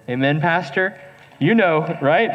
Amen, Pastor? You know, right?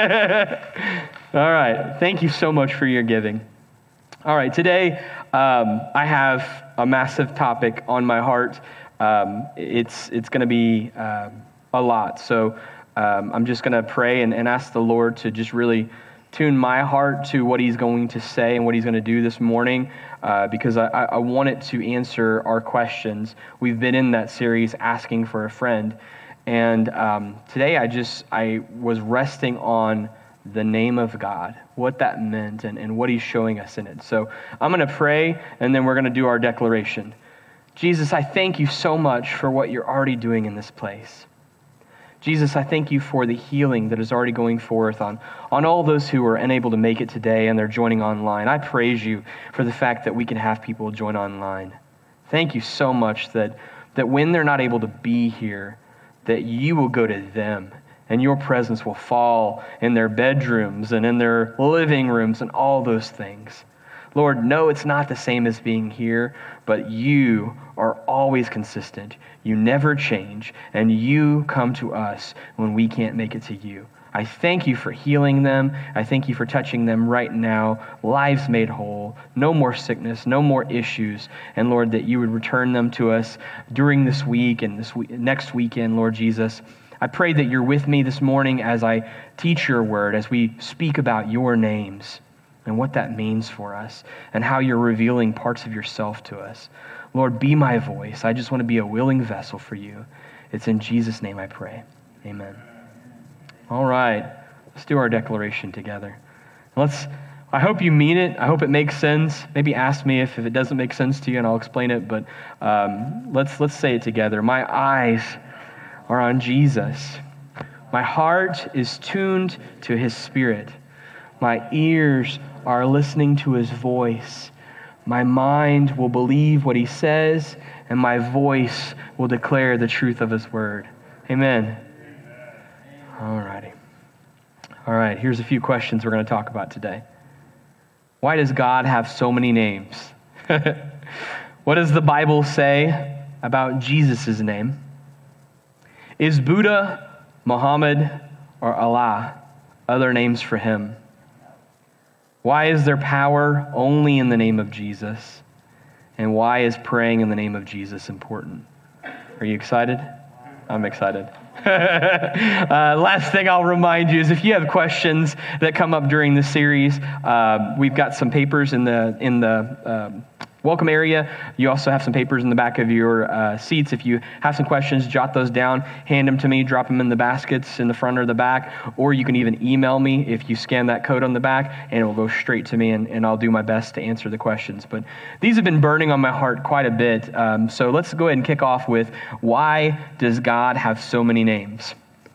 All right. Thank you so much for your giving. All right. Today, I have a massive topic on my heart. It's going to be a lot. So I'm just going to pray and ask the Lord to just really tune my heart to what he's going to say and what he's going to do this morning, because I want it to answer our questions. We've been in that series, Asking for a Friend. And today I was resting on the name of God, what that meant and what he's showing us in it. So I'm going to pray, and then we're going to do our declaration. Jesus, I thank you so much for what you're already doing in this place. Jesus, I thank you for the healing that is already going forth on all those who are unable to make it today and they're joining online. I praise you for the fact that we can have people join online. Thank you so much that when they're not able to be here, that you will go to them and your presence will fall in their bedrooms and in their living rooms and all those things. Lord, no, it's not the same as being here, but you are always consistent. You never change, and you come to us when we can't make it to you. I thank you for healing them. I thank you for touching them right now. Lives made whole. No more sickness. No more issues. And Lord, that you would return them to us during this week and next weekend, Lord Jesus. I pray that you're with me this morning as I teach your word, as we speak about your names and what that means for us and how you're revealing parts of yourself to us. Lord, be my voice. I just want to be a willing vessel for you. It's in Jesus' name I pray. Amen. All right, let's do our declaration together. I hope you mean it. I hope it makes sense. Maybe ask me if it doesn't make sense to you and I'll explain it, but let's say it together. My eyes are on Jesus. My heart is tuned to his spirit. My ears are listening to his voice. My mind will believe what he says, and my voice will declare the truth of his word. Amen. All right, here's a few questions we're going to talk about today. Why does God have so many names? What does the Bible say about Jesus' name? Is Buddha, Muhammad, or Allah other names for him? Why is there power only in the name of Jesus? And why is praying in the name of Jesus important? Are you excited? I'm excited. Last thing I'll remind you is if you have questions that come up during this series, we've got some papers in the welcome area. You also have some papers in the back of your seats. If you have some questions, jot those down, hand them to me, drop them in the baskets in the front or the back, or you can even email me if you scan that code on the back, and it will go straight to me, and I'll do my best to answer the questions. But these have been burning on my heart quite a bit, so let's go ahead and kick off with, why does God have so many names?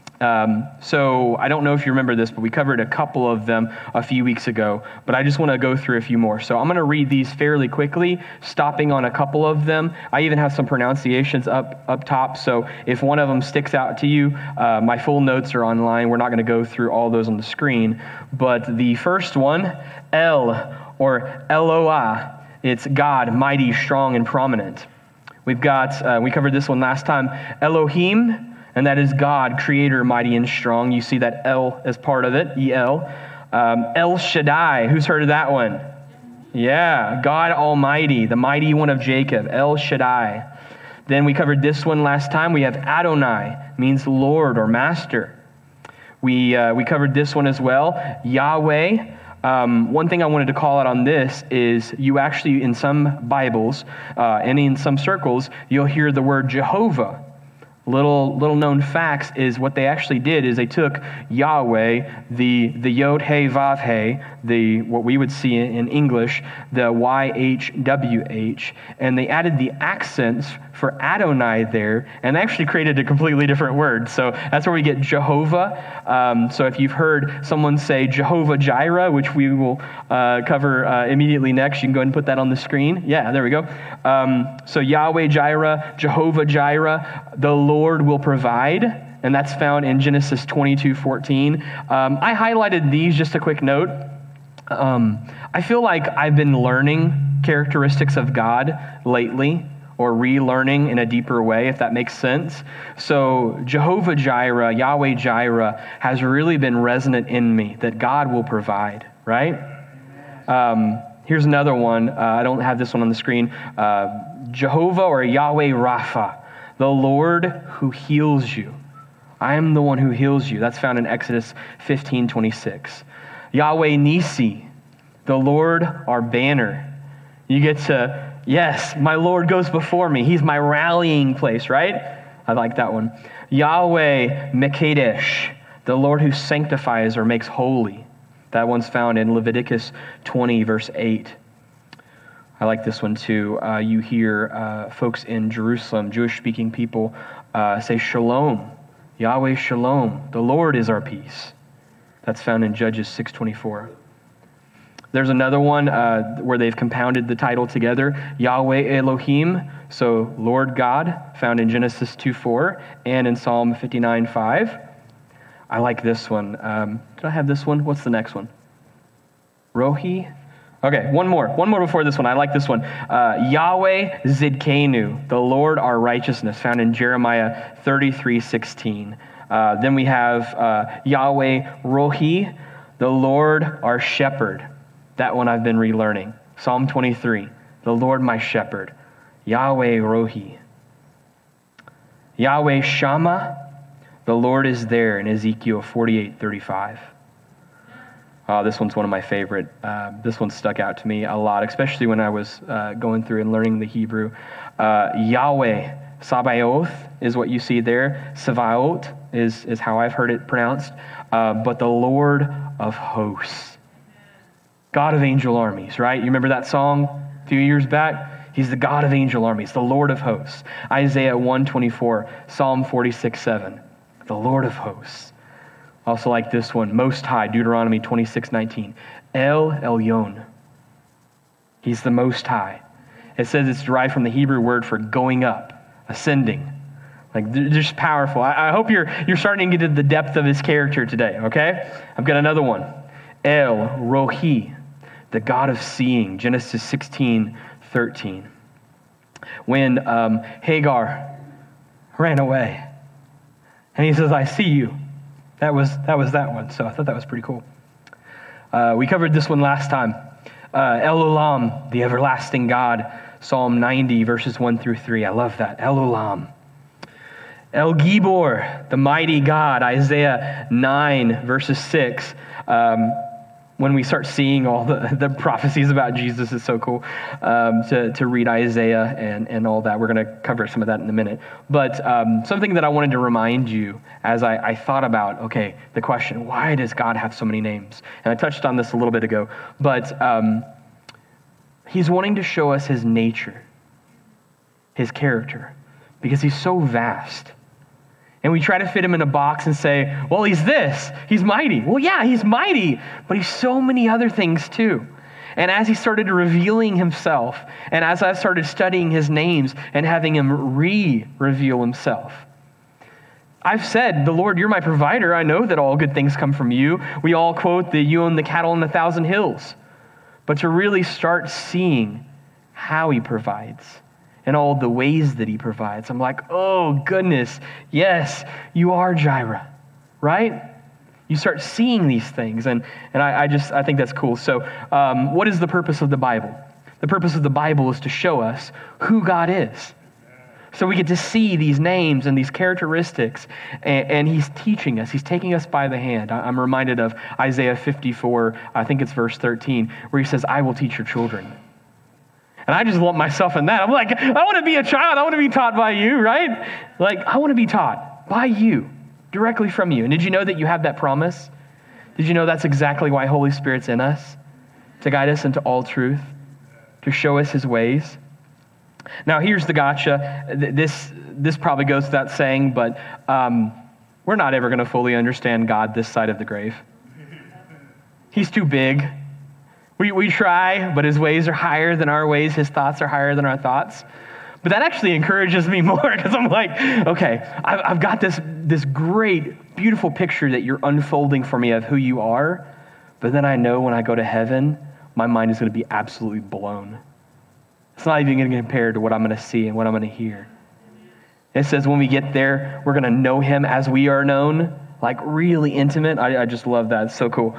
So I don't know if you remember this, but we covered a couple of them a few weeks ago, but I just want to go through a few more. So I'm going to read these fairly quickly, stopping on a couple of them. I even have some pronunciations up top, so if one of them sticks out to you, my full notes are online. We're not going to go through all those on the screen, but the first one, El, or Eloah, it's God, mighty, strong, and prominent. We've got, we covered this one last time, Elohim, and that is God, creator, mighty and strong. You see that El as part of it, E-L. El Shaddai, who's heard of that one? Yeah, God Almighty, the mighty one of Jacob, El Shaddai. Then we covered this one last time. We have Adonai, means Lord or Master. We covered this one as well, Yahweh. One thing I wanted to call out on this is you actually, in some Bibles and in some circles, you'll hear the word Jehovah. Little known facts is what they actually did is they took Yahweh, the Yod He Vav He, what we would see in English, the YHWH, and they added the accents for Adonai there, and they actually created a completely different word. So that's where we get Jehovah. So if you've heard someone say Jehovah Jireh, which we will cover immediately next, you can go ahead and put that on the screen. Yeah, there we go. So Yahweh Jireh, Jehovah Jireh, the Lord will provide, and that's found in Genesis 22:14. I highlighted these, just a quick note. I feel like I've been learning characteristics of God lately or relearning in a deeper way, if that makes sense. So Jehovah Jireh, Yahweh Jireh, has really been resonant in me that God will provide, right? Here's another one. I don't have this one on the screen. Jehovah or Yahweh Rapha, the Lord who heals you. I am the one who heals you. That's found in Exodus 15:26. Yahweh Nisi, the Lord our banner. You get to, yes, my Lord goes before me. He's my rallying place, right? I like that one. Yahweh Mekadesh, the Lord who sanctifies or makes holy. That one's found in Leviticus 20, verse 8. I like this one too. You hear folks in Jerusalem, Jewish-speaking people, say Shalom, Yahweh Shalom, the Lord is our peace. That's found in Judges 6:24. There's another one where they've compounded the title together, Yahweh Elohim, so Lord God, found in Genesis 2:4 and in Psalm 59:5. I like this one. Did I have this one? What's the next one? Rohi? Okay, one more before this one. I like this one. Yahweh Zidkenu, the Lord our righteousness, found in Jeremiah 33:16. Then we have Yahweh Rohi, the Lord our shepherd. That one I've been relearning. Psalm 23, the Lord my shepherd. Yahweh Rohi. Yahweh Shammah, the Lord is there, in Ezekiel 48:35. This one's one of my favorite. This one stuck out to me a lot, especially when I was going through and learning the Hebrew. Yahweh Sabaoth is what you see there. Sabaoth is how I've heard it pronounced. But the Lord of hosts. God of angel armies, right? You remember that song a few years back? He's the God of angel armies, the Lord of hosts. Isaiah 1:24, Psalm 46:7, the Lord of hosts. Also like this one, Most High, Deuteronomy 26:19, El Elyon. He's the Most High. It says it's derived from the Hebrew word for going up, ascending. Like, they're just powerful. I hope you're starting to get to the depth of his character today, okay? I've got another one. El Rohi, the God of seeing, Genesis 16:13. When Hagar ran away, and he says, I see you. That was that one, so I thought that was pretty cool. We covered this one last time. El Olam, the everlasting God, Psalm 90, verses 1-3. I love that. El Olam. El Gibor, the mighty God, Isaiah 9, verses 6. When we start seeing all the prophecies about Jesus, is so cool to read Isaiah and all that. We're going to cover some of that in a minute. But something that I wanted to remind you as I thought about, okay, the question, why does God have so many names? And I touched on this a little bit ago. But he's wanting to show us his nature, his character, because he's so vast. And we try to fit him in a box and say, well, he's this. He's mighty. Well, yeah, he's mighty, but he's so many other things too. And as he started revealing himself, and as I started studying his names and having him reveal himself, I've said, the Lord, you're my provider. I know that all good things come from you. We all quote the you own the cattle on 1,000 hills. But to really start seeing how he provides, and all the ways that he provides. I'm like, oh, goodness, yes, you are Jireh, right? You start seeing these things, and I think that's cool. So what is the purpose of the Bible? The purpose of the Bible is to show us who God is. So we get to see these names and these characteristics, and he's teaching us. He's taking us by the hand. I'm reminded of Isaiah 54, I think it's verse 13, where he says, I will teach your children. And I just lump myself in that. I'm like, I want to be a child. I want to be taught by you, right? Like, I want to be taught by you, directly from you. And did you know that you have that promise? Did you know that's exactly why Holy Spirit's in us? To guide us into all truth, to show us his ways. Now, here's the gotcha. This probably goes without saying, but we're not ever going to fully understand God this side of the grave. He's too big. We try, but his ways are higher than our ways. His thoughts are higher than our thoughts. But that actually encourages me more because I'm like, okay, I've got this great, beautiful picture that you're unfolding for me of who you are. But then I know when I go to heaven, my mind is going to be absolutely blown. It's not even going to compare to what I'm going to see and what I'm going to hear. It says when we get there, we're going to know him as we are known, like really intimate. I just love that. It's so cool.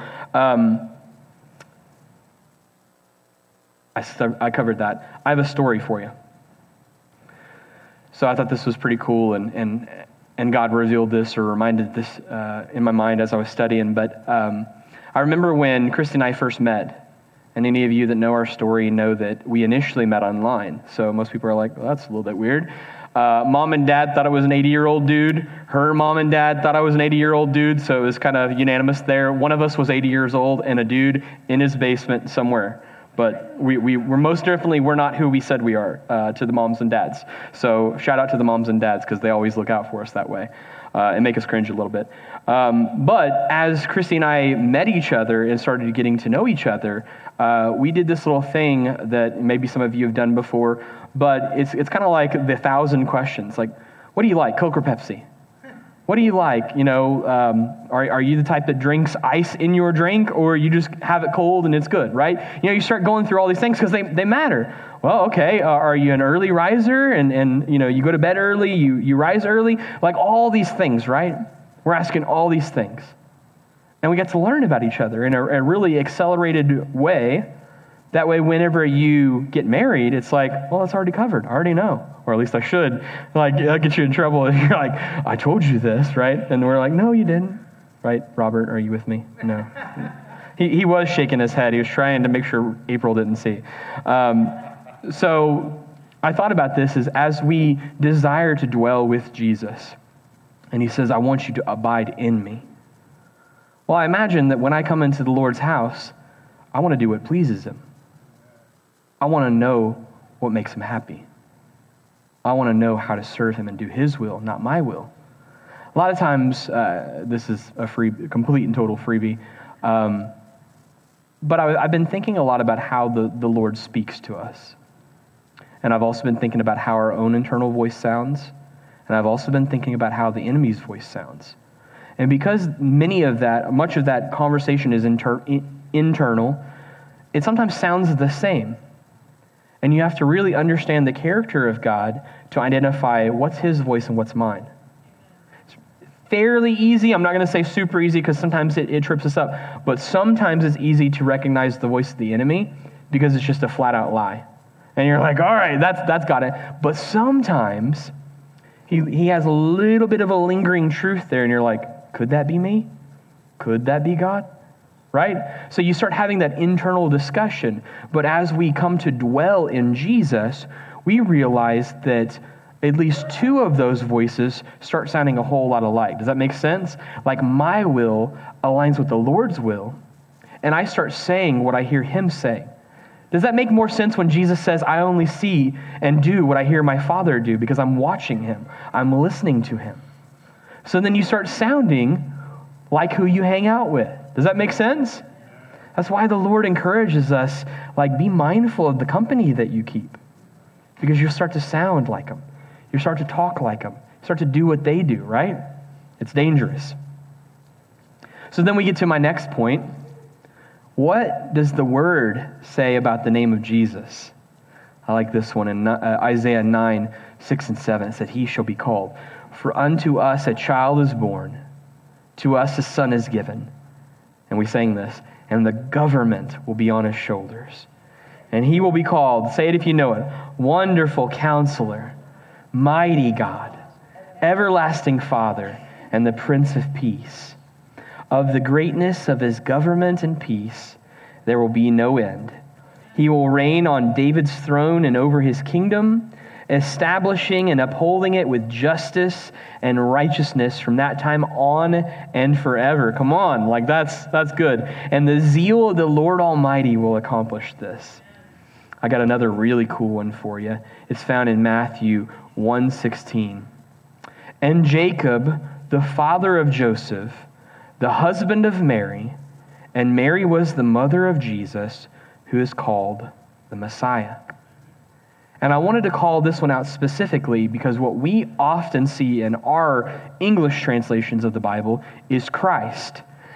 I covered that. I have a story for you. So I thought this was pretty cool, and God revealed this or reminded this in my mind as I was studying. But I remember when Christy and I first met, and any of you that know our story know that we initially met online. So most people are like, well, that's a little bit weird. Mom and dad thought I was an 80-year-old dude. Her mom and dad thought I was an 80-year-old dude, so it was kind of unanimous there. One of us was 80 years old and a dude in his basement somewhere. But we're most definitely, we're not who we said we are to the moms and dads. So shout out to the moms and dads because they always look out for us that way and make us cringe a little bit. But as Christy and I met each other and started getting to know each other, we did this little thing that maybe some of you have done before, but it's kind of like the 1,000 questions. Like, what do you like, Coke or Pepsi? What do you like? You know, are you the type that drinks ice in your drink, or you just have it cold and it's good, right? You know, you start going through all these things because they matter. Well, okay, are you an early riser and you know, you go to bed early, you rise early? Like all these things, right? We're asking all these things. And we get to learn about each other in a really accelerated way. That way, whenever you get married, it's like, well, it's already covered. I already know. Or at least I should. Like, that'll get you in trouble. You're like, I told you this, right? And we're like, no, you didn't. Right, Robert, are you with me? No. He was shaking his head. He was trying to make sure April didn't see. So I thought about this as we desire to dwell with Jesus. And he says, I want you to abide in me. Well, I imagine that when I come into the Lord's house, I want to do what pleases him. I want to know what makes him happy. I want to know how to serve him and do his will, not my will. A lot of times, this is a complete and total freebie, but I've been thinking a lot about how the Lord speaks to us. And I've also been thinking about how our own internal voice sounds. And I've also been thinking about how the enemy's voice sounds. And because much of that conversation is internal, it sometimes sounds the same. And you have to really understand the character of God to identify what's his voice and what's mine. It's fairly easy. I'm not going to say super easy because sometimes it trips us up. But sometimes it's easy to recognize the voice of the enemy because it's just a flat out lie. And you're like, all right, that's got it. But sometimes he has a little bit of a lingering truth there. And you're like, could that be me? Could that be God? Right? So you start having that internal discussion. But as we come to dwell in Jesus, we realize that at least two of those voices start sounding a whole lot alike. Does that make sense? Like my will aligns with the Lord's will, and I start saying what I hear him say. Does that make more sense when Jesus says, I only see and do what I hear my Father do because I'm watching him, I'm listening to him? So then you start sounding like who you hang out with. Does that make sense? That's why the Lord encourages us, like, be mindful of the company that you keep. Because you start to sound like them. You start to talk like them. You start to do what they do, right? It's dangerous. So then we get to my next point. What does the Word say about the name of Jesus? I like this one in Isaiah 9, 6 and 7. It said, he shall be called. For unto us a child is born. To us a son is given. And we sang this. And the government will be on his shoulders. And he will be called, say it if you know it, Wonderful Counselor, Mighty God, Everlasting Father, and the Prince of Peace. Of the greatness of his government and peace, there will be no end. He will reign on David's throne and over his kingdom, establishing and upholding it with justice and righteousness from that time on and forever. Come on, like that's good. And the zeal of the Lord Almighty will accomplish this. I got another really cool one for you. It's found in Matthew 1:16. And Jacob, the father of Joseph, the husband of Mary, and Mary was the mother of Jesus, who is called the Messiah. And I wanted to call this one out specifically because what we often see in our English translations of the Bible is Christ.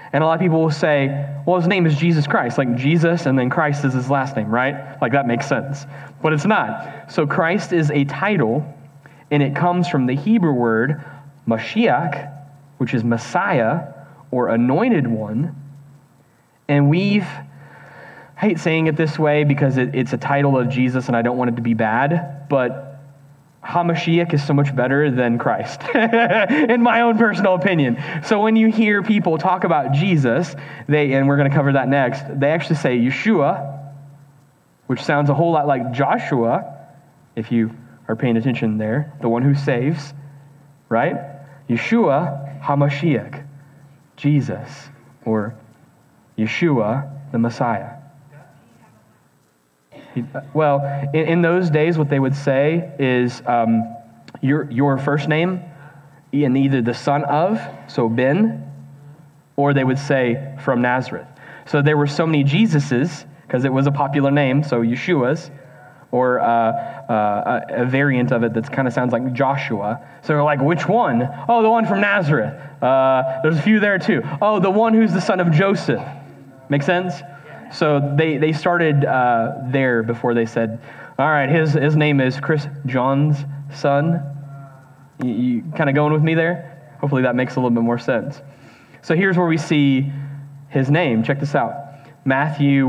And a lot of people will say, well, his name is Jesus Christ, like Jesus and then Christ is his last name, right? Like that makes sense. But it's not. So Christ is a title, and it comes from the Hebrew word Mashiach, which is Messiah or anointed one. And I hate saying it this way because it's a title of Jesus and I don't want it to be bad, but HaMashiach is so much better than Christ, in my own personal opinion. So when you hear people talk about Jesus, and we're going to cover that next, they actually say Yeshua, which sounds a whole lot like Joshua, if you are paying attention there, the one who saves, right? Yeshua HaMashiach, Jesus, or Yeshua the Messiah. Well, in those days, what they would say is your first name and either the son of, so Ben, or they would say from Nazareth. So there were so many Jesuses, because it was a popular name, so Yeshua's, or a variant of it that kind of sounds like Joshua. So they're like, which one? Oh, the one from Nazareth. There's a few there too. Oh, the one who's the son of Joseph. Make sense? So they started there before they said, all right, his name is Chris John's son. You kind of going with me there? Hopefully that makes a little bit more sense. So here's where we see his name. Check this out. Matthew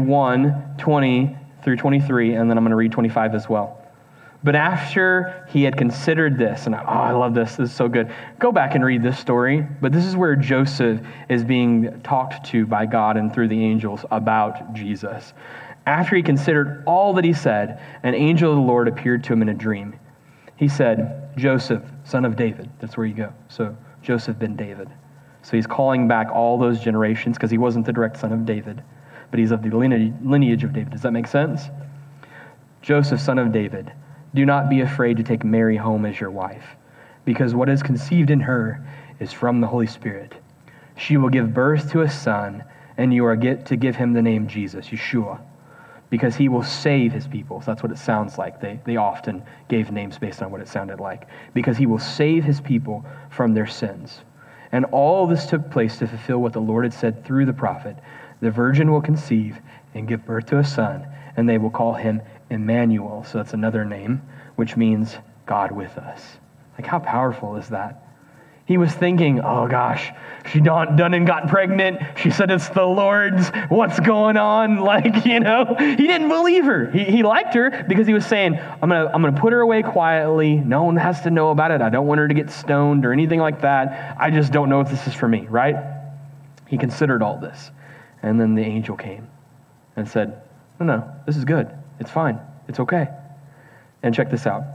1:20 through 23, and then I'm going to read 25 as well. But after he had considered this, and I love this is so good. Go back and read this story. But this is where Joseph is being talked to by God and through the angels about Jesus. After he considered all that he said, an angel of the Lord appeared to him in a dream. He said, Joseph, son of David. That's where you go. So Joseph ben David. So he's calling back all those generations because he wasn't the direct son of David, but he's of the lineage of David. Does that make sense? Joseph, son of David, do not be afraid to take Mary home as your wife, because what is conceived in her is from the Holy Spirit. She will give birth to a son, and you are to give him the name Jesus, Yeshua, because he will save his people. So that's what it sounds like. They often gave names based on what it sounded like. Because he will save his people from their sins. And all this took place to fulfill what the Lord had said through the prophet. The virgin will conceive and give birth to a son, and they will call him Emmanuel. So that's another name, which means God with us. Like, how powerful is that? He was thinking, oh gosh, she done and got pregnant. She said it's the Lord's. What's going on? Like, he didn't believe her. He liked her because he was saying, I'm gonna put her away quietly. No one has to know about it. I don't want her to get stoned or anything like that. I just don't know if this is for me, right? He considered all this. And then the angel came and said, no, this is good. It's fine. It's okay. And check this out.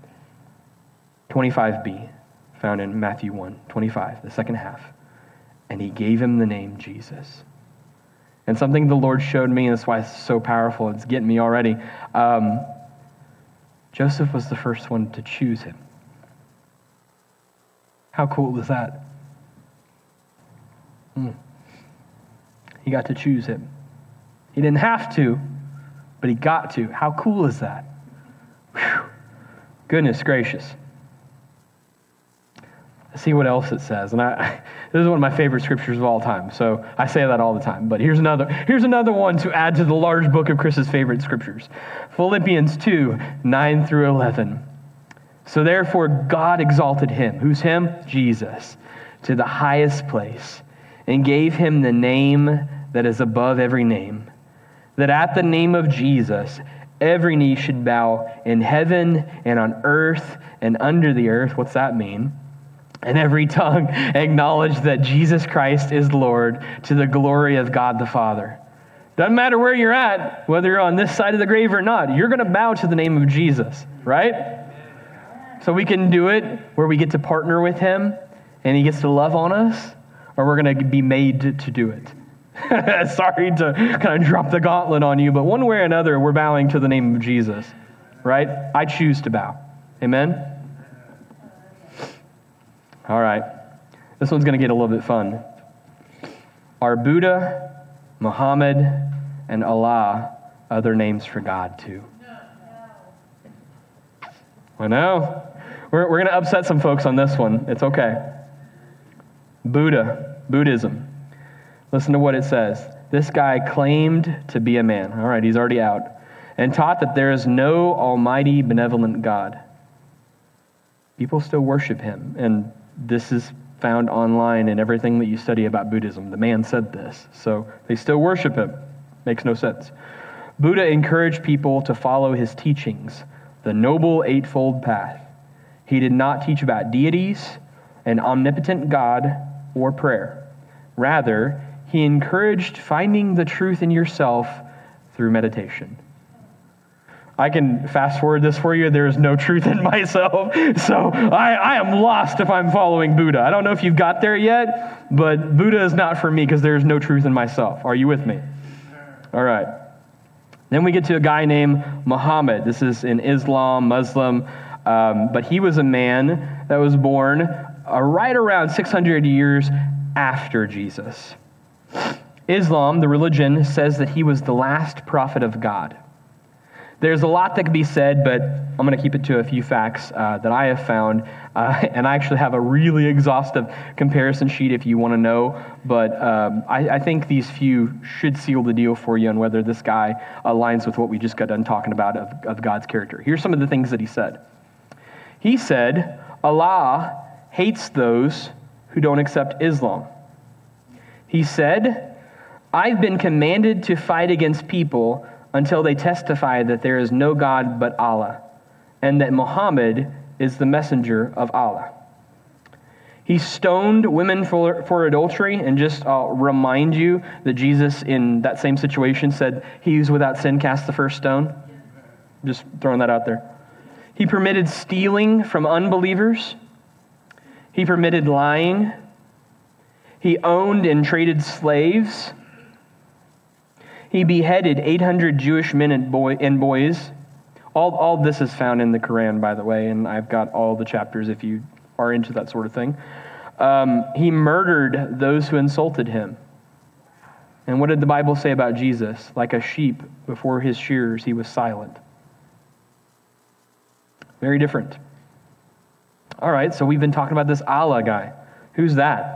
25b, found in Matthew 1:25, the second half. And he gave him the name Jesus. And something the Lord showed me, and that's why it's so powerful, it's getting me already. Joseph was the first one to choose him. How cool is that? He got to choose him. He didn't have to, but he got to. How cool is that? Whew. Goodness gracious. Let's see what else it says. And this is one of my favorite scriptures of all time, so I say that all the time. But here's another one to add to the large book of Chris's favorite scriptures. Philippians 2:9 through 11. So therefore God exalted him. Who's him? Jesus. To the highest place, and gave him the name that is above every name, that at the name of Jesus every knee should bow in heaven and on earth and under the earth. What's that mean? And every tongue acknowledge that Jesus Christ is Lord, to the glory of God the Father. Doesn't matter where you're at, whether you're on this side of the grave or not, you're going to bow to the name of Jesus, right? So we can do it where we get to partner with him and he gets to love on us, or we're going to be made to do it. Sorry to kind of drop the gauntlet on you, but one way or another, we're bowing to the name of Jesus, right? I choose to bow. Amen? All right. This one's going to get a little bit fun. Are Buddha, Muhammad, and Allah other names for God too? I know. We're going to upset some folks on this one. It's okay. Buddhism. Listen to what it says. This guy claimed to be a man. All right, he's already out. And taught that there is no almighty, benevolent God. People still worship him. And this is found online in everything that you study about Buddhism. The man said this. So they still worship him. Makes no sense. Buddha encouraged people to follow his teachings, the Noble Eightfold Path. He did not teach about deities, an omnipotent God, or prayer. Rather, he encouraged finding the truth in yourself through meditation. I can fast forward this for you. There is no truth in myself. So I am lost if I'm following Buddha. I don't know if you've got there yet, but Buddha is not for me because there is no truth in myself. Are you with me? All right. Then we get to a guy named Muhammad. This is in Islam, Muslim, but he was a man that was born right around 600 years after Jesus. Islam, the religion, says that he was the last prophet of God. There's a lot that could be said, but I'm going to keep it to a few facts that I have found. And I actually have a really exhaustive comparison sheet if you want to know. But I think these few should seal the deal for you on whether this guy aligns with what we just got done talking about of God's character. Here's some of the things that he said. He said, Allah hates those who don't accept Islam. He said, I've been commanded to fight against people until they testify that there is no God but Allah, and that Muhammad is the messenger of Allah. He stoned women for adultery, and just I'll remind you that Jesus in that same situation said, he who's without sin cast the first stone. Just throwing that out there. He permitted stealing from unbelievers. He permitted lying. He owned and traded slaves. He beheaded 800 Jewish men and boys. All this is found in the Quran, by the way, and I've got all the chapters if you are into that sort of thing. He murdered those who insulted him. And what did the Bible say about Jesus? Like a sheep before his shearers, he was silent. Very different. All right, so we've been talking about this Allah guy. Who's that?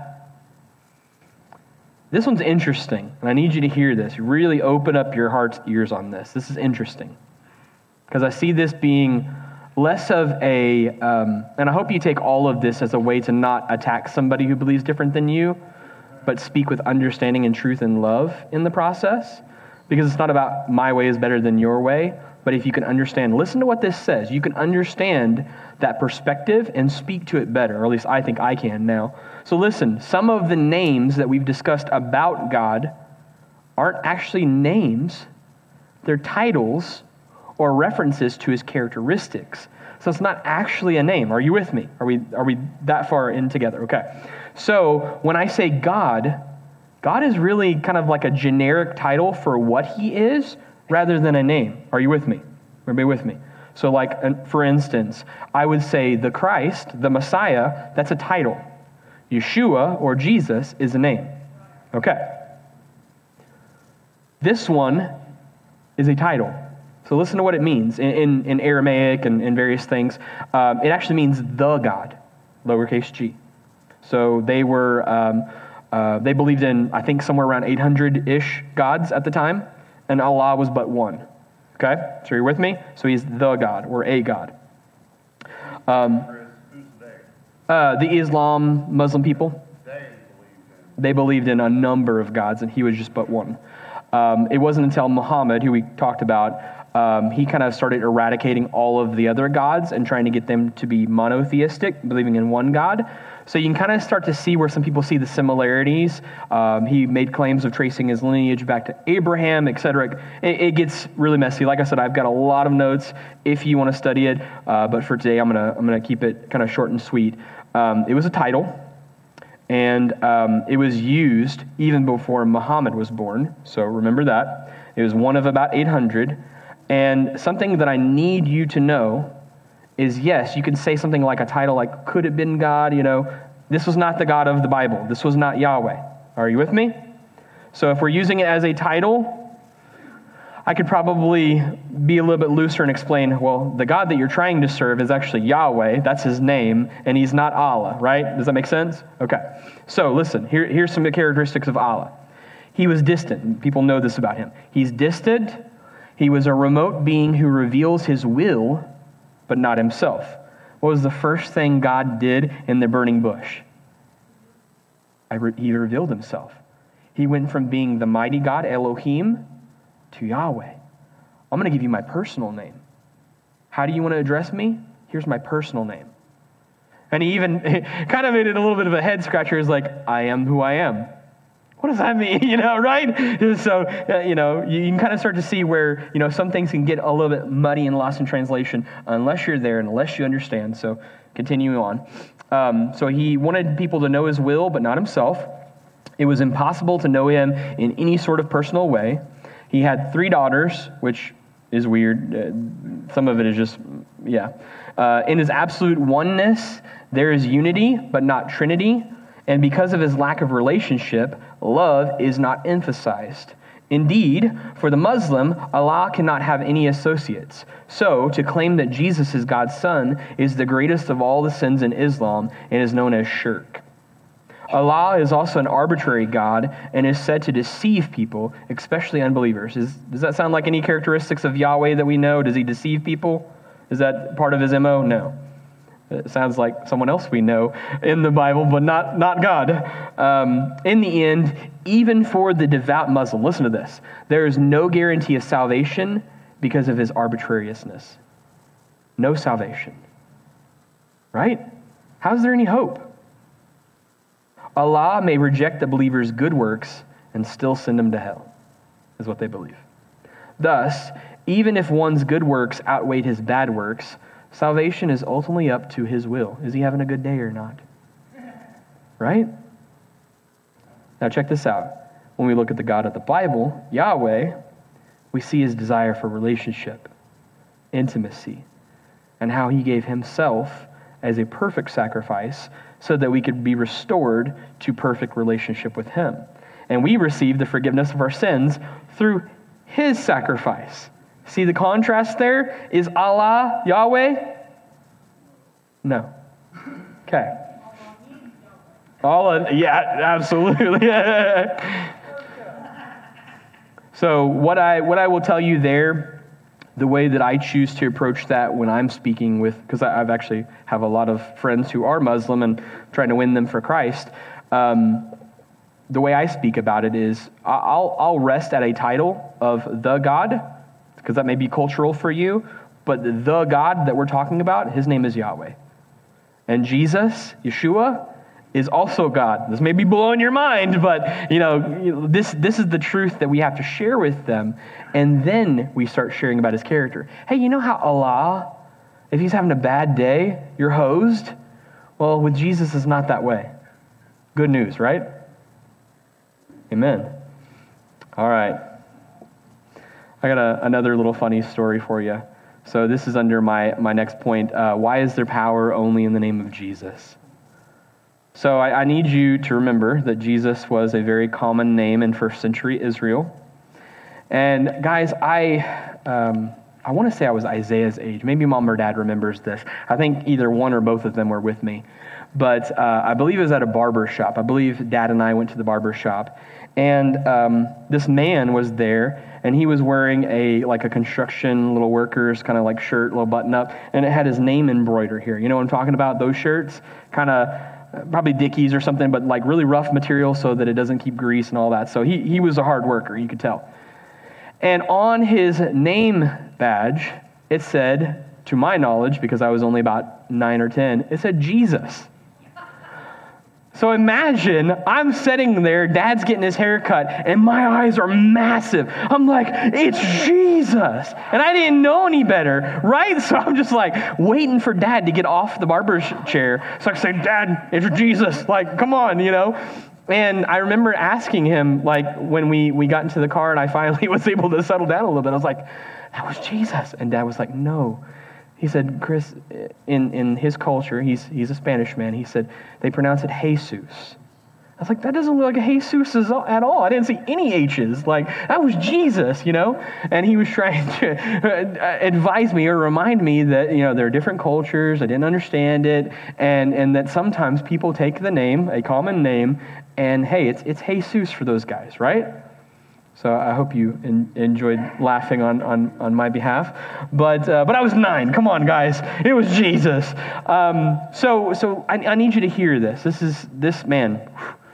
This one's interesting, and I need you to hear this. Really open up your heart's ears on this. This is interesting. Because I see this being less of a, and I hope you take all of this as a way to not attack somebody who believes different than you, but speak with understanding and truth and love in the process. Because it's not about my way is better than your way, but if you can understand, listen to what this says. You can understand that perspective and speak to it better, or at least I think I can now. So listen, some of the names that we've discussed about God aren't actually names. They're titles or references to his characteristics. So it's not actually a name. Are you with me? Are we that far in together? Okay. So when I say God, God is really kind of like a generic title for what he is rather than a name. Are you with me? Everybody with me? So like, for instance, I would say the Christ, the Messiah, that's a title. Yeshua or Jesus is a name. Okay. This one is a title. So listen to what it means in Aramaic and various things. It actually means the God, lowercase g. So they they believed in, I think, somewhere around 800-ish gods at the time, and Allah was but one. Okay? So you're with me? So he's the God, or a God. The Islam, Muslim people, they believed in a number of gods, and he was just but one. It wasn't until Muhammad, who we talked about, he kind of started eradicating all of the other gods and trying to get them to be monotheistic, believing in one God. So you can kind of start to see where some people see the similarities. He made claims of tracing his lineage back to Abraham, etc. It gets really messy. Like I said, I've got a lot of notes if you want to study it. But for today, I'm gonna keep it kind of short and sweet. It was a title, and it was used even before Muhammad was born. So remember that. It was one of about 800. And something that I need you to know is, yes, you can say something like a title like, could it been God? You know, this was not the God of the Bible. This was not Yahweh. Are you with me? So if we're using it as a title, I could probably be a little bit looser and explain, well, the God that you're trying to serve is actually Yahweh. That's his name, and he's not Allah, right? Does that make sense? Okay. So listen, here's some of the characteristics of Allah. He was distant. People know this about him. He's distant. He was a remote being who reveals his will, but not himself. What was the first thing God did in the burning bush? He revealed himself. He went from being the mighty God, Elohim, to Yahweh. I'm going to give you my personal name. How do you want to address me? Here's my personal name. And he even kind of made it a little bit of a head scratcher. He's like, I am who I am. What does that mean? Right? So, you can kind of start to see where, some things can get a little bit muddy and lost in translation unless you're there and unless you understand. So, continuing on. So he wanted people to know his will, but not himself. It was impossible to know him in any sort of personal way. He had 3 daughters, which is weird. Some of it is just, in his absolute oneness, there is unity, but not Trinity. And because of his lack of relationship, love is not emphasized. Indeed, for the Muslim, Allah cannot have any associates. So, to claim that Jesus is God's son is the greatest of all the sins in Islam and is known as shirk. Allah is also an arbitrary God and is said to deceive people, especially unbelievers. Does that sound like any characteristics of Yahweh that we know? Does he deceive people? Is that part of his MO? No. It sounds like someone else we know in the Bible, but not God. In the end, even for the devout Muslim, listen to this, there is no guarantee of salvation because of his arbitrariness. No salvation. Right? How's there any hope? Allah may reject the believer's good works and still send him to hell, is what they believe. Thus, even if one's good works outweighed his bad works, salvation is ultimately up to his will. Is he having a good day or not? Right? Now check this out. When we look at the God of the Bible, Yahweh, we see his desire for relationship, intimacy, and how he gave himself as a perfect sacrifice so that we could be restored to perfect relationship with him. And we receive the forgiveness of our sins through his sacrifice. See the contrast there? Is Allah Yahweh? No. Okay. Allah, yeah, absolutely. So what I will tell you there, the way that I choose to approach that when I'm speaking with, because I've actually have a lot of friends who are Muslim and trying to win them for Christ. The way I speak about it is I'll rest at a title of the God, because that may be cultural for you, but the God that we're talking about, his name is Yahweh. And Jesus, Yeshua, is also God. This may be blowing your mind, but this is the truth that we have to share with them. And then we start sharing about his character. Hey, you know how Allah, if he's having a bad day, you're hosed? Well, with Jesus, it's not that way. Good news, right? Amen. All right. I got another little funny story for you. So this is under my next point. Why is there power only in the name of Jesus? So I need you to remember that Jesus was a very common name in first century Israel. And guys, I want to say I was Isaiah's age. Maybe mom or dad remembers this. I think either one or both of them were with me. But I believe it was at a barber shop. I believe dad and I went to the barber shop. And this man was there, and he was wearing a construction little workers kind of like shirt, little button up, and it had his name embroidered here. You know what I'm talking about? Those shirts, kind of probably Dickies or something, but like really rough material so that it doesn't keep grease and all that. So he was a hard worker, you could tell. And on his name badge, it said, to my knowledge, because I was only about 9 or 10, it said Jesus. So imagine I'm sitting there, dad's getting his hair cut, and my eyes are massive. I'm like, it's Jesus. And I didn't know any better, right? So I'm just like waiting for dad to get off the barber chair. So I say, Dad, it's Jesus. Like, come on, And I remember asking him, when we got into the car and I finally was able to settle down a little bit, I was like, that was Jesus. And dad was like, no. He said, Chris, in his culture, he's a Spanish man, he said, they pronounce it Jesus. I was like, that doesn't look like a Jesus at all. I didn't see any H's. Like, that was Jesus, And he was trying to advise me or remind me that, there are different cultures. I didn't understand it. And that sometimes people take the name, a common name, and hey, it's Jesus for those guys, right? So I hope you enjoyed laughing on my behalf. But I was 9. Come on, guys. It was Jesus. So I need you to hear this. This man.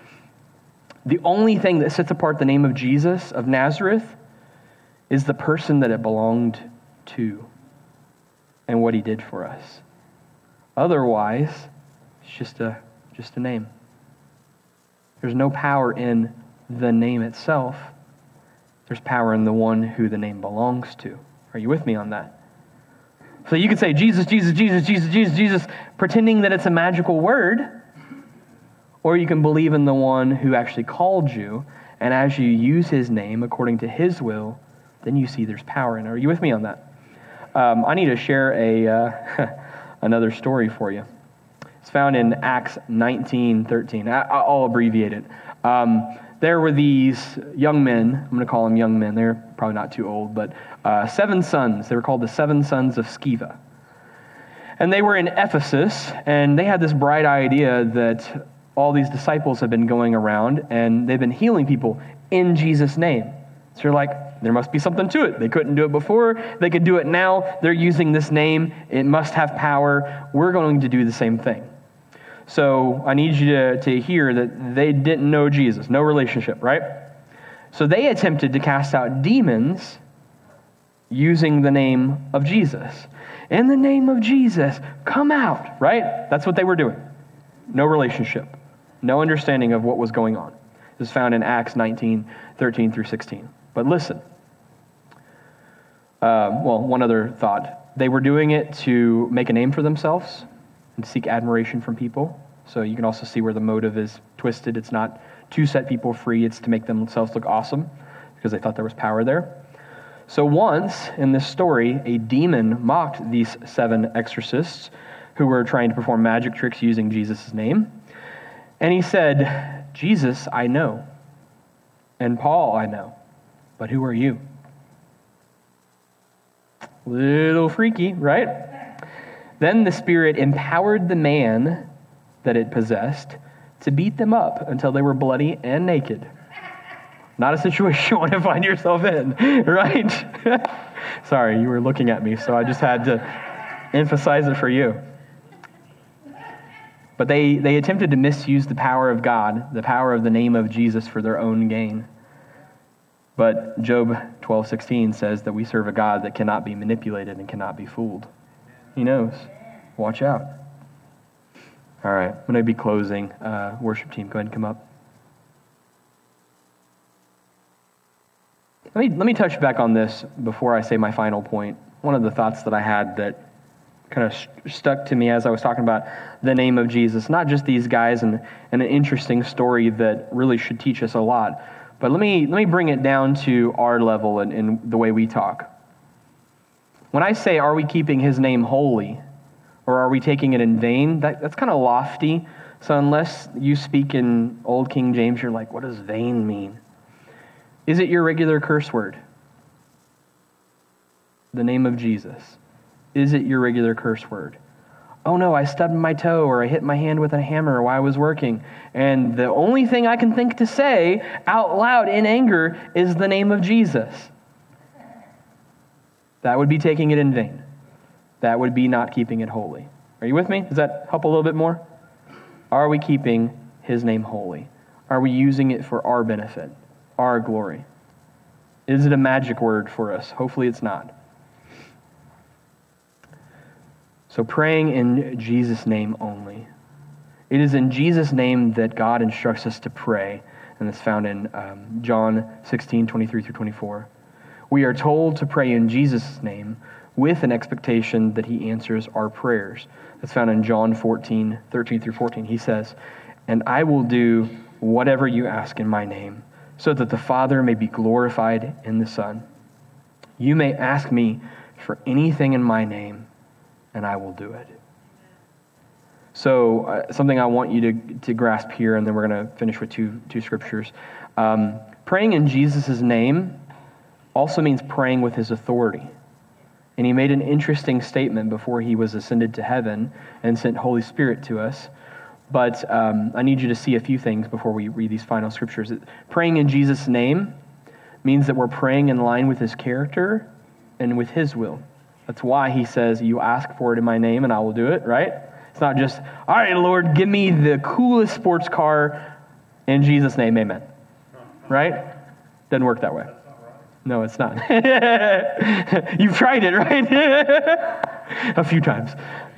The only thing that sets apart the name of Jesus of Nazareth is the person that it belonged to and what he did for us. Otherwise, it's just a name. There's no power in the name itself. There's power in the one who the name belongs to. Are you with me on that? So you could say Jesus, Jesus, Jesus, Jesus, Jesus, Jesus, pretending that it's a magical word. Or you can believe in the one who actually called you, and as you use his name according to his will, then you see there's power in it. Are you with me on that? I need to share another story for you. It's found in Acts 19:13. I'll abbreviate it. There were these young men, I'm going to call them young men, they're probably not too old, but 7 sons. They were called the 7 sons of Sceva. And they were in Ephesus, and they had this bright idea that all these disciples have been going around and they've been healing people in Jesus' name. So you're like, there must be something to it. They couldn't do it before. They could do it now. They're using this name. It must have power. We're going to do the same thing. So I need you to hear that they didn't know Jesus, no relationship, right? So they attempted to cast out demons using the name of Jesus. In the name of Jesus, come out, right? That's what they were doing. No relationship. No understanding of what was going on. This is found in Acts 19:13 through 16. But listen. One other thought. They were doing it to make a name for themselves and seek admiration from people. So you can also see where the motive is twisted. It's not to set people free. It's to make themselves look awesome because they thought there was power there. So once in this story, a demon mocked these 7 exorcists who were trying to perform magic tricks using Jesus' name. And he said, Jesus, I know. And Paul, I know. But who are you? Little freaky, right? Then the Spirit empowered the man that it possessed to beat them up until they were bloody and naked. Not a situation you want to find yourself in, right? Sorry, you were looking at me, so I just had to emphasize it for you. But they attempted to misuse the power of God, the power of the name of Jesus for their own gain. But Job 12:16 says that we serve a God that cannot be manipulated and cannot be fooled. He knows. Watch out. All right, I'm going to be closing. Worship team, go ahead and come up. Let me touch back on this before I say my final point. One of the thoughts that I had that kind of stuck to me as I was talking about the name of Jesus, not just these guys and an interesting story that really should teach us a lot, but let me bring it down to our level and the way we talk. When I say, are we keeping his name holy, or are we taking it in vain, that's kind of lofty. So unless you speak in Old King James, you're like, what does vain mean? Is it your regular curse word? The name of Jesus. Is it your regular curse word? Oh no, I stubbed my toe or I hit my hand with a hammer while I was working. And the only thing I can think to say out loud in anger is the name of Jesus. That would be taking it in vain. That would be not keeping it holy. Are you with me? Does that help a little bit more? Are we keeping his name holy? Are we using it for our benefit, our glory? Is it a magic word for us? Hopefully it's not. So praying in Jesus' name only. It is in Jesus' name that God instructs us to pray, and it's found in John 16:23 through 24. We are told to pray in Jesus' name with an expectation that he answers our prayers. That's found in John 14:13 through 14. He says, and I will do whatever you ask in my name, so that the Father may be glorified in the Son. You may ask me for anything in my name, and I will do it. So something I want you to grasp here, and then we're going to finish with two scriptures. Praying in Jesus' name also means praying with his authority. And he made an interesting statement before he was ascended to heaven and sent Holy Spirit to us. But I need you to see a few things before we read these final scriptures. Praying in Jesus' name means that we're praying in line with his character and with his will. That's why he says, you ask for it in my name and I will do it, right? It's not just, all right, Lord, give me the coolest sports car in Jesus' name, amen. Right? Doesn't work that way. No, it's not. You've tried it, right? A few times.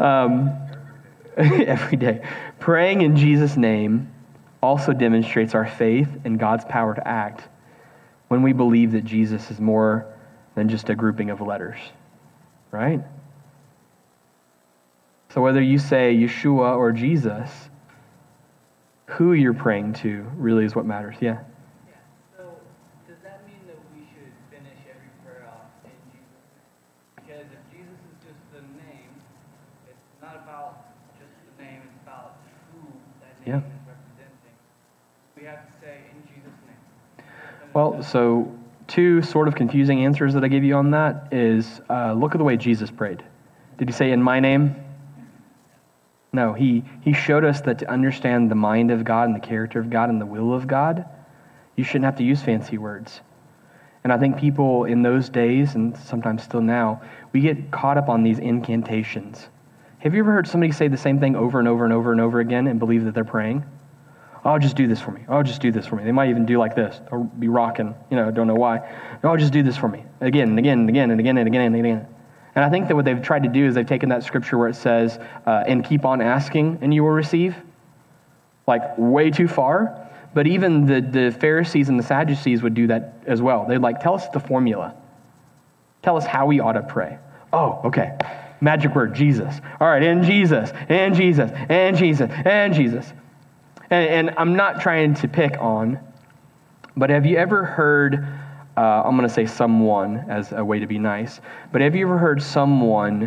Every day. Praying in Jesus' name also demonstrates our faith in God's power to act when we believe that Jesus is more than just a grouping of letters, right? So whether you say Yeshua or Jesus, who you're praying to really is what matters. Yeah. So does that mean that we should finish every prayer off in Jesus' name? Because if Jesus is just the name, it's not about just the name, it's about who that name is representing. We have to say in Jesus' name. Well, so two sort of confusing answers that I give you on that is, look at the way Jesus prayed. Did he say in my name? No, he showed us that to understand the mind of God and the character of God and the will of God, you shouldn't have to use fancy words. And I think people in those days, and sometimes still now, we get caught up on these incantations. Have you ever heard somebody say the same thing over and over and over and over again and believe that they're praying? Oh, just do this for me. Oh, just do this for me. They might even do like this or be rocking, don't know why. Oh, just do this for me. Again and again and again and again and again and again. And I think that what they've tried to do is they've taken that scripture where it says, and keep on asking and you will receive, like way too far. But even the Pharisees and the Sadducees would do that as well. They'd like, tell us the formula. Tell us how we ought to pray. Oh, okay. Magic word, Jesus. All right, and Jesus, and Jesus, and Jesus, and Jesus. And I'm not trying to pick on, but have you ever heard, I'm going to say someone as a way to be nice, but have you ever heard someone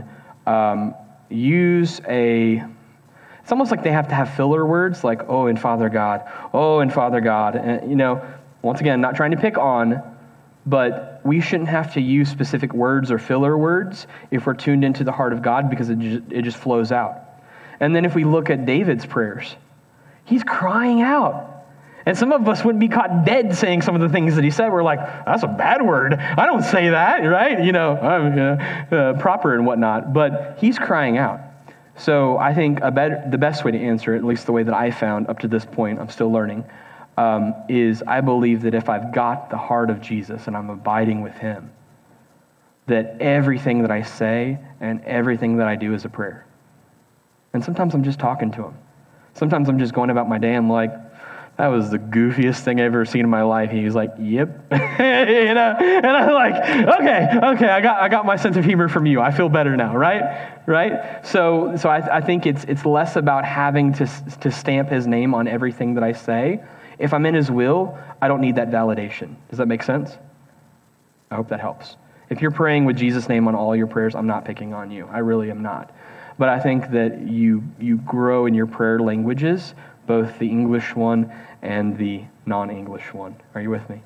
use it's almost like they have to have filler words, like, oh, and Father God, oh, and Father God. And, once again, not trying to pick on, but we shouldn't have to use specific words or filler words if we're tuned into the heart of God, because it just flows out. And then if we look at David's prayers, he's crying out. And some of us wouldn't be caught dead saying some of the things that he said. We're like, that's a bad word. I don't say that, right? I'm proper and whatnot. But he's crying out. So I think the best way to answer it, at least the way that I found up to this point, I'm still learning, is I believe that if I've got the heart of Jesus and I'm abiding with him, that everything that I say and everything that I do is a prayer. And sometimes I'm just talking to him. Sometimes I'm just going about my day. I'm like, that was the goofiest thing I've ever seen in my life. He was like, yep. And I'm like, okay, I got my sense of humor from you. I feel better now, right? So I think it's less about having to stamp his name on everything that I say. If I'm in his will, I don't need that validation. Does that make sense? I hope that helps. If you're praying with Jesus' name on all your prayers, I'm not picking on you. I really am not. But I think that you grow in your prayer languages, both the English one and the non-English one. Are you with me?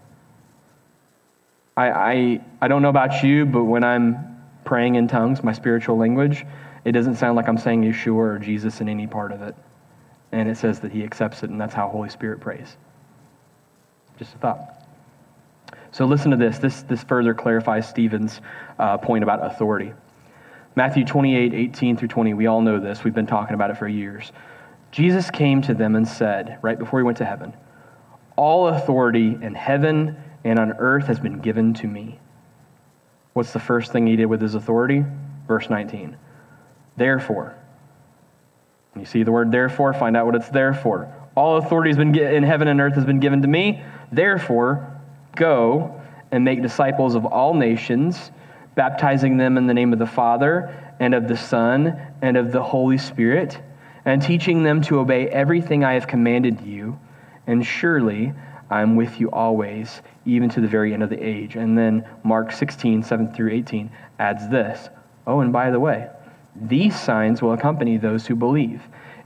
I don't know about you, but when I'm praying in tongues, my spiritual language, it doesn't sound like I'm saying Yeshua or Jesus in any part of it. And it says that he accepts it, and that's how Holy Spirit prays. Just a thought. So listen to this. This further clarifies Stephen's point about authority. Matthew 28:18-20, we all know this. We've been talking about it for years. Jesus came to them and said, right before he went to heaven, all authority in heaven and on earth has been given to me. What's the first thing he did with his authority? Verse 19. Therefore, you see the word therefore, find out what it's there for. All authority has been in heaven and earth has been given to me. Therefore, go and make disciples of all nations, baptizing them in the name of the Father and of the Son and of the Holy Spirit, and teaching them to obey everything I have commanded you. And surely I am with you always, even to the very end of the age. And then Mark 16:7-18 adds this. Oh, and by the way, these signs will accompany those who believe.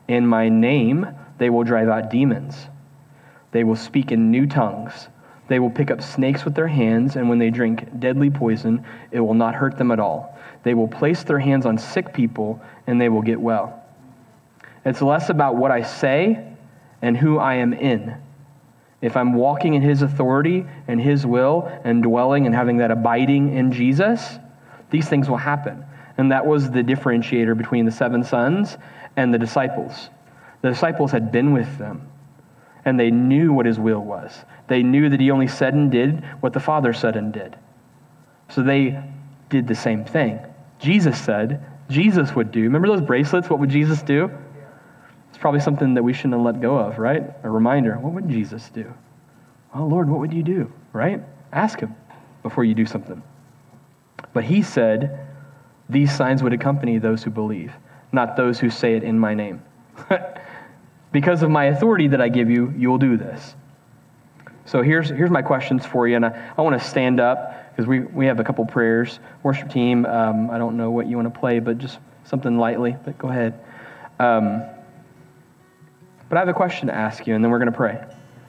In my name, they will drive out demons. They will speak in new tongues. They will pick up snakes with their hands, and when they drink deadly poison, it will not hurt them at all. They will place their hands on sick people, and they will get well. It's less about what I say and who I am in. If I'm walking in his authority and his will and dwelling and having that abiding in Jesus, these things will happen. And that was the differentiator between the 7 sons and the disciples. The disciples had been with them, and they knew what his will was. They knew that he only said and did what the Father said and did. So they did the same thing. Jesus said Jesus would do. Remember those bracelets? What would Jesus do? It's probably something that we shouldn't have let go of, right? A reminder. What would Jesus do? Oh, Lord, what would you do? Right? Ask him before you do something. But he said these signs would accompany those who believe, not those who say it in my name. Because of my authority that I give you, you will do this. So here's my questions for you, and I want to stand up because we have a couple prayers. Worship team, I don't know what you want to play, but just something lightly, but go ahead. But I have a question to ask you, and then we're going to pray.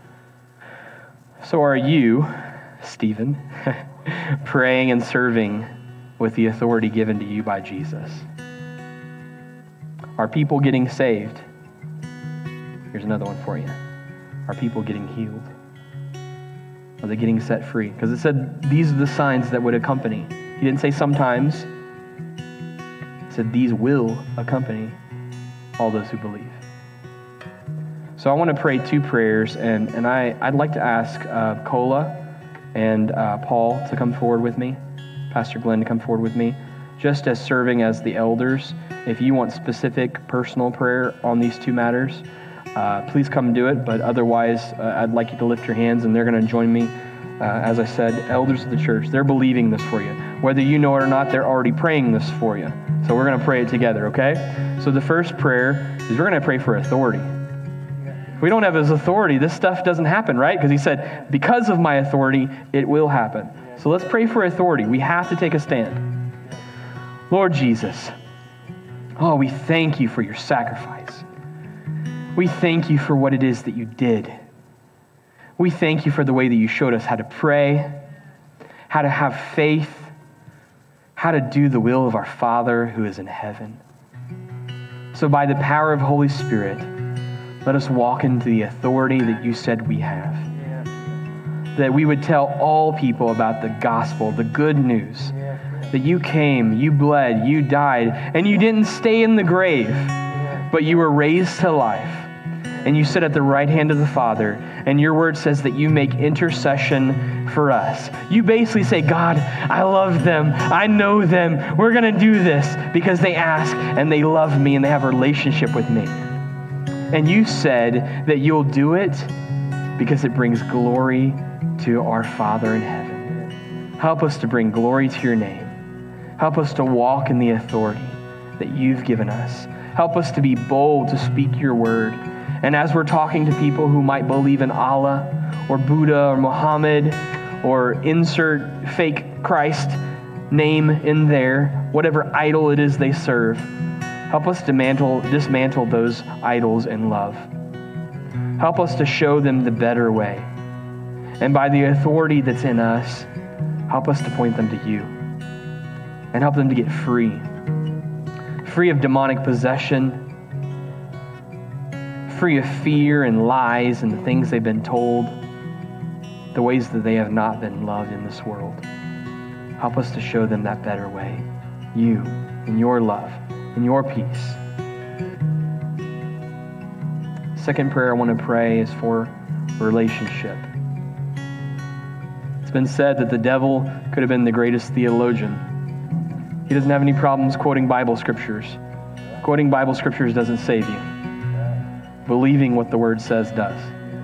So are you, Stephen, praying and serving with the authority given to you by Jesus? Are people getting saved? Here's another one for you. Are people getting healed? Are they getting set free? Because it said these are the signs that would accompany. He didn't say sometimes. He said these will accompany all those who believe. So I want to pray 2 prayers, and I'd like to ask Kola and Paul to come forward with me, Pastor Glenn to come forward with me, just as serving as the elders. If you want specific personal prayer on these 2 matters, please come do it. But otherwise, I'd like you to lift your hands, and they're going to join me. As I said, elders of the church, they're believing this for you. Whether you know it or not, they're already praying this for you. So we're going to pray it together, okay? So the first prayer is we're going to pray for authority. If we don't have his authority, this stuff doesn't happen, right? Because he said, because of my authority, it will happen. So let's pray for authority. We have to take a stand. Lord Jesus, oh, we thank you for your sacrifice. We thank you for what it is that you did. We thank you for the way that you showed us how to pray, how to have faith, how to do the will of our Father who is in heaven. So by the power of Holy Spirit, let us walk into the authority that you said we have. That we would tell all people about the gospel, the good news. That you came, you bled, you died, and you didn't stay in the grave, but you were raised to life. And you sit at the right hand of the Father, and your word says that you make intercession for us. You basically say, God, I love them. I know them. We're going to do this because they ask and they love me and they have a relationship with me. And you said that you'll do it because it brings glory to our Father in heaven. Help us to bring glory to your name. Help us to walk in the authority that you've given us. Help us to be bold to speak your word. And as we're talking to people who might believe in Allah or Buddha or Muhammad or insert fake Christ name in there, whatever idol it is they serve, help us dismantle those idols in love. Help us to show them the better way. And by the authority that's in us, help us to point them to you. And help them to get free. Free of demonic possession. Free of fear and lies and the things they've been told. The ways that they have not been loved in this world. Help us to show them that better way. You and your love and your peace. Second prayer I want to pray is for relationship. It's been said that the devil could have been the greatest theologian. He doesn't have any problems quoting Bible scriptures. Quoting Bible scriptures doesn't save you. Believing what the word says does.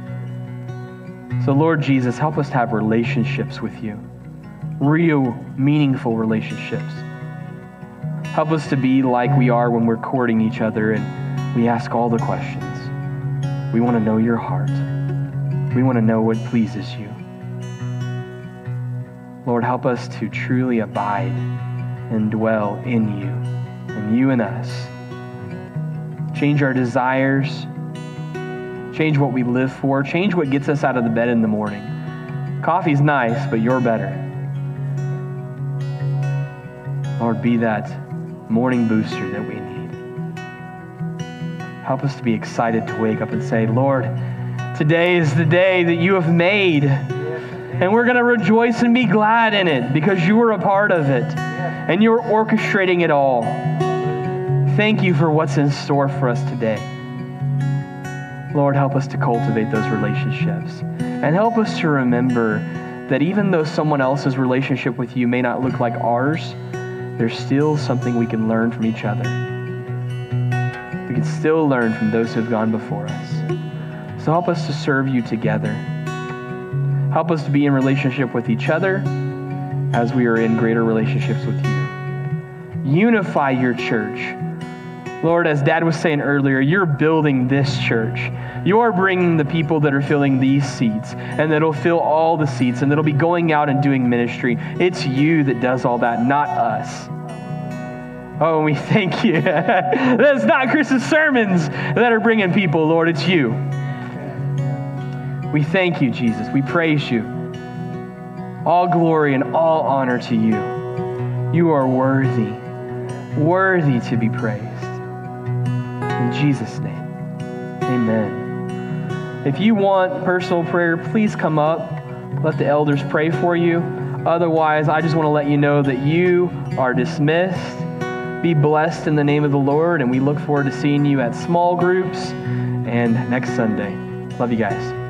So Lord Jesus, help us to have relationships with you. Real, meaningful relationships. Help us to be like we are when we're courting each other and we ask all the questions. We want to know your heart. We want to know what pleases you. Lord, help us to truly abide and dwell in you, and you in us. change our desires, change what we live for, change what gets us out of the bed in the morning. Coffee's nice, but you're better. Lord, be that morning booster that we need. Help us to be excited to wake up and say, Lord, today is the day that you have made, and we're going to rejoice and be glad in it because you were a part of it, and you're orchestrating it all. Thank you for what's in store for us today. Lord, help us to cultivate those relationships, and help us to remember that even though someone else's relationship with you may not look like ours, there's still something we can learn from each other. We can still learn from those who have gone before us. So help us to serve you together. Help us to be in relationship with each other as we are in greater relationships with you. Unify your church. Lord, as Dad was saying earlier, you're building this church. You're bringing the people that are filling these seats, and that'll fill all the seats, and that'll be going out and doing ministry. It's you that does all that, not us. Oh, we thank you. That's not Chris's sermons that are bringing people, Lord. It's you. We thank you, Jesus. We praise you. All glory and all honor to you. You are worthy to be praised. In Jesus' name, amen. If you want personal prayer, please come up. Let the elders pray for you. Otherwise, I just want to let you know that you are dismissed. Be blessed in the name of the Lord, and we look forward to seeing you at small groups and next Sunday. Love you guys.